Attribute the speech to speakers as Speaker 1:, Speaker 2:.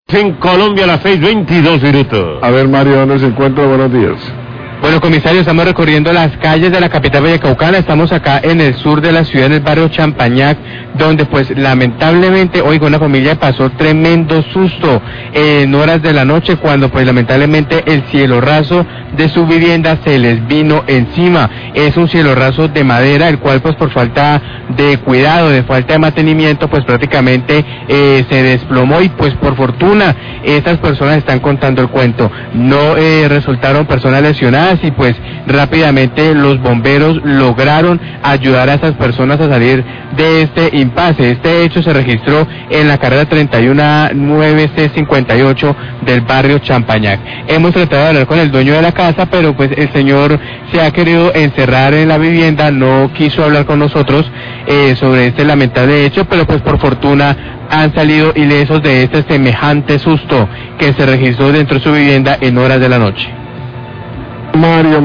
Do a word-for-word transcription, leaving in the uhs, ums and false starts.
Speaker 1: En Colombia a las seis veintidós minutos.
Speaker 2: A ver, Mario, ¿dónde se encuentra? Buenos días.
Speaker 3: Bueno, comisario, estamos recorriendo las calles de la capital vallecaucana. Estamos acá en el sur de la ciudad, en el barrio Champañac, donde pues lamentablemente, oiga, una familia pasó tremendo susto en horas de la noche cuando pues lamentablemente el cielo raso de su vivienda se les vino encima. Es un cielo raso de madera, el cual pues por falta de cuidado, de falta de mantenimiento, pues prácticamente eh, se desplomó y pues por fortuna estas personas están contando el cuento. No eh, resultaron personas lesionadas y pues rápidamente los bomberos lograron ayudar a estas personas a salir de este impasse. Este hecho se registró en la carrera treinta y uno A nueve C cincuenta y ocho del barrio Champañac. Hemos tratado de hablar con el dueño de la casa, pero pues el señor se ha querido encerrar en la vivienda, no quiso hablar con nosotros eh, sobre este lamentable hecho, pero pues por fortuna han salido ilesos de este semejante susto que se registró dentro de su vivienda en horas de la noche.
Speaker 2: Mario.